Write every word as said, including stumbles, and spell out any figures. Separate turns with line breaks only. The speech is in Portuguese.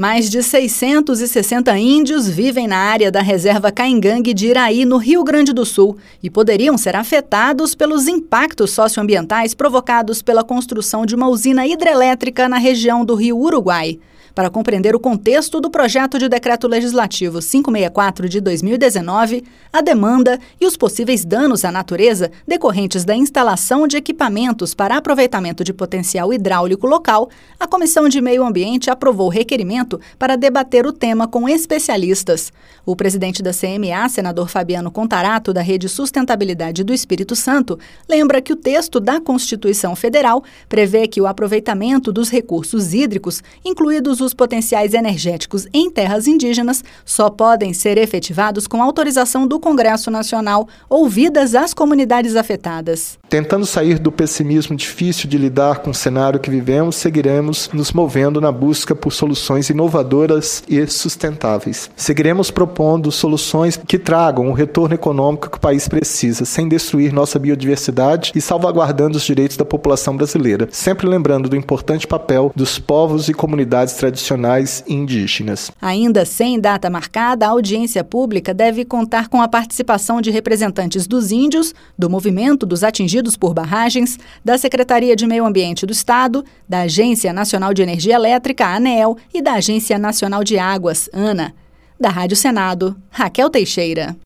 Mais de seiscentos e sessenta índios vivem na área da reserva Caingangue de Iraí, no Rio Grande do Sul, e poderiam ser afetados pelos impactos socioambientais provocados pela construção de uma usina hidrelétrica na região do Rio Uruguai. Para compreender o contexto do projeto de decreto legislativo quinhentos e sessenta e quatro de dois mil e dezenove, a demanda e os possíveis danos à natureza decorrentes da instalação de equipamentos para aproveitamento de potencial hidráulico local, a Comissão de Meio Ambiente aprovou requerimento para debater o tema com especialistas. O presidente da C M A, senador Fabiano Contarato, da Rede Sustentabilidade do Espírito Santo, lembra que o texto da Constituição Federal prevê que o aproveitamento dos recursos hídricos, incluídos os potenciais energéticos em terras indígenas, só podem ser efetivados com autorização do Congresso Nacional, ouvidas as comunidades afetadas.
Tentando sair do pessimismo difícil de lidar com o cenário que vivemos, seguiremos nos movendo na busca por soluções inovadoras e sustentáveis. Seguiremos propondo soluções que tragam o retorno econômico que o país precisa, sem destruir nossa biodiversidade e salvaguardando os direitos da população brasileira, sempre lembrando do importante papel dos povos e comunidades tradicionais e indígenas.
Ainda sem data marcada, a audiência pública deve contar com a participação de representantes dos índios, do movimento dos atingidos por barragens, da Secretaria de Meio Ambiente do Estado, da Agência Nacional de Energia Elétrica, ANEEL, e da Agência Nacional de Águas, ANA. Da Rádio Senado, Raquel Teixeira.